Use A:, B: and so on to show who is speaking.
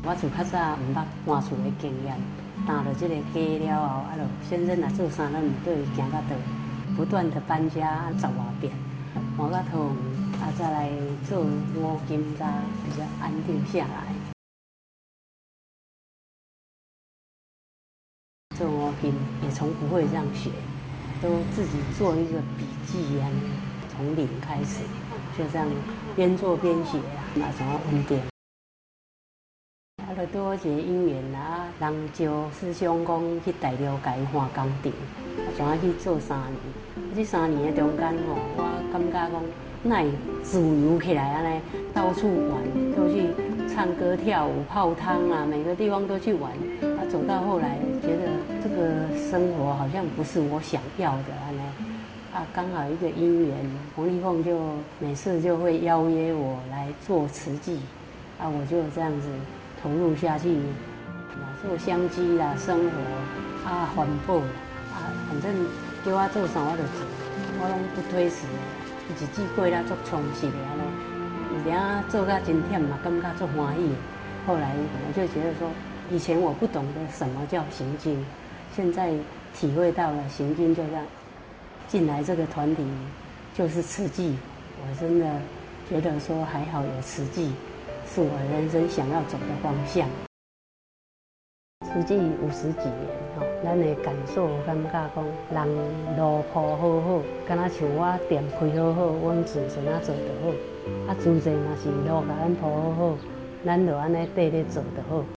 A: 我自较早毋捌搬厝的经验，担到这个家了后，就先生来做啥，咱唔对行到倒，不断的搬家10外遍，搬到桃园，再来做五金才比较安定下来。做五金也从不会这样学，都自己做一个笔记啊，从零开始，就这样边做边学啊，怎么稳定。就拄好一个因缘啦，人招师兄讲去大陆甲伊换工程，怎去做3年？这3年的中间吼，我感觉讲，哪会自由起来安尼，到处玩，都去唱歌、跳舞、泡汤啊，每个地方都去玩。走到后来，觉得这个生活好像不是我想要的安尼。刚好一个因缘，洪丽凤就每次就会邀约我来做慈济，我就这样子投入下去，做香积啦，生活环保啦，反正叫我做啥我就做，我拢不推辞的，日子过得足充实的安尼，有点做到真忝嘛，感觉足欢喜的。后来我就觉得说，以前我不懂得什么叫行经，现在体会到了行经就这样。进来这个团体就是慈济，我真的觉得说还好有慈济，是我人生想要走的方向。慈济50几年咱的感受感觉讲，人路铺好好，敢若像我店开好好，阮自身做得好，主席嘛是路甲咱铺好好，咱就安尼缀咧做就好。